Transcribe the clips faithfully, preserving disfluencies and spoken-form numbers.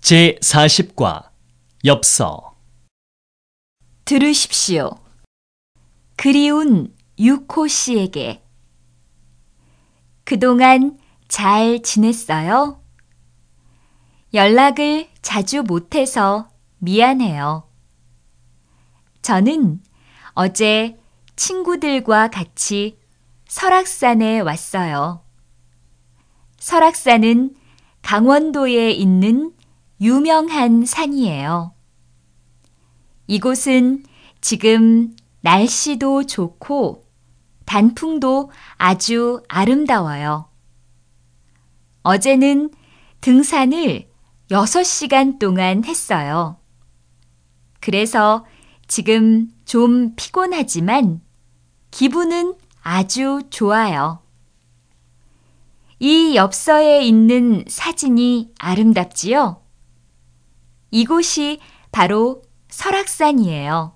제사십 과 엽서. 들으십시오. 그리운 유코 씨에게. 그동안 잘 지냈어요? 연락을 자주 못해서 미안해요. 저는 어제 친구들과 같이 설악산에 왔어요. 설악산은 강원도에 있는 유명한 산이에요. 이곳은 지금 날씨도 좋고 단풍도 아주 아름다워요. 어제는 등산을 여섯 시간 동안 했어요. 그래서 지금 좀 피곤하지만 기분은 아주 좋아요. 이 엽서에 있는 사진이 아름답지요? 이곳이 바로 설악산이에요.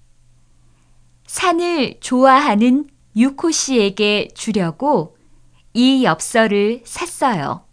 산을 좋아하는 유코 씨에게 주려고 이 엽서를 샀어요.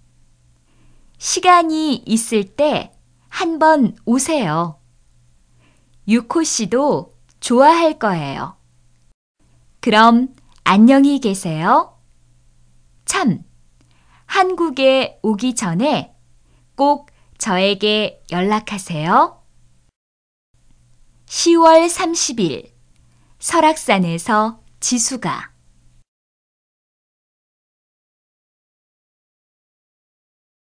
시간이 있을 때 한번 오세요. 유코 씨도 좋아할 거예요. 그럼 안녕히 계세요. 참, 한국에 오기 전에 꼭 저에게 연락하세요. 시월 삼십일 설악산에서 지수가